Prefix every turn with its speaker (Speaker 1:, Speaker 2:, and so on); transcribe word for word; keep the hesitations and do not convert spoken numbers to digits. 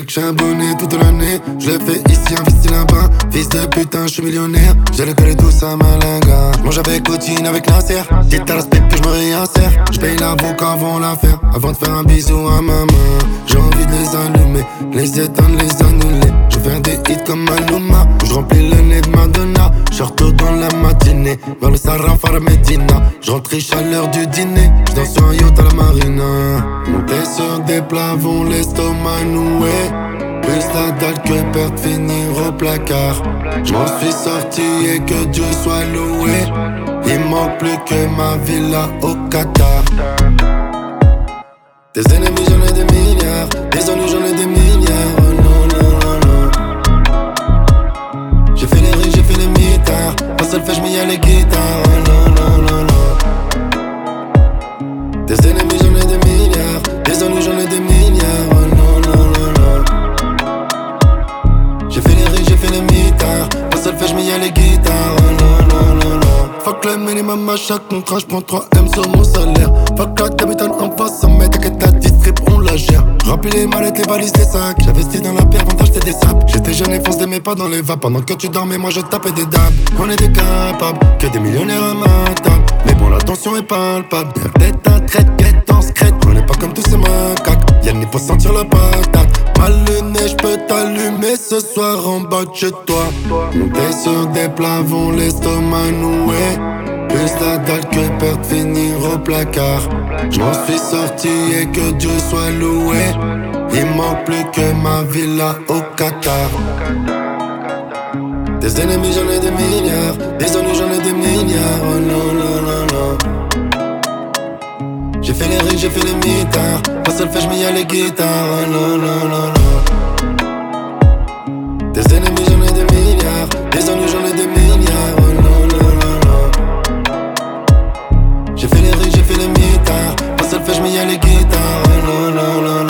Speaker 1: que j'ai un bonnet toute l'année. Je l'ai fait ici, investi là-bas. Fils de putain, je suis millionnaire. J'ai le cœur tout ça malinga. Mange avec Cotine, avec Nasser. Dites à l'aspect que je me réinsère. Je paye l'avocat avant l'affaire. Avant de faire un bisou à ma main. J'ai envie de les allumer, les éteindre, les annuler. Je fais des hits comme Maluma. Je remplis le nez de Madonna. Je retourne dans la matinée. Vers le Sarafar Medina. Je rentre riche à l'heure du dîner. Je danse sur un yacht à la marina. Monter sur des plavons, l'estomac noué. Plus la dalle que perdre, finir au placard. J'm'en suis sorti et que Dieu soit loué. Il manque plus que ma villa au Qatar. Des ennemis j'en ai des milliards. Des ennuis j'en ai des milliards. Oh non non non non. J'ai fait les riches, j'ai fait les mitards. Pas seul fait j'm'y a les guitares. Oh non non non non. Des ennemis j'en ai des milliards. Des ennuis j'en ai des milliards. Oh non non non non. J'ai fait les riches, j'ai fait les mitards. Pas seul fait j'm'y a les guitares. Oh non non non non. Fuck le minimum à chaque contrat, j'prends trois M sur mon salaire. Fuck la capitaine en face, ça m'aide, t'inquiète ta distrib, on la gère. Remplis les mallettes, les valises, les sacs. J'investis dans la pierre avant d'acheter des sapes. J'étais jeune et fonce des pas dans les vapes. Pendant que tu dormais, moi je tapais des dabs. On est des capables, que des millionnaires à ma table. Mais bon, la tension est palpable. Tête à traite, quête en secrète. On est pas comme tous ces macaques. Y'a le nez, faut sentir la patate. Mal luné, j'peux t'allumer ce soir en bas de chez toi. Monter sur des plavons, l'estomac noué. Plus la dalle que perdre, finir au placard. J'm'en suis sorti et que Dieu soit loué. Il manque plus que ma villa au Qatar. Des ennemis j'en ai des milliards. Des ennuis j'en ai des milliards. Oh non non non non. J'ai fait les riches, j'ai fait les mitards. Pas seul fait j'm'y a les guitares. Oh non non non non. Des ennemis j'en ai des milliards. Des ennuis j'en ai des milliards. Oh non non non non. J'ai fait les riches, j'ai fait les mitards. Pas seul fait j'm'y a les guitares. Oh non non non non.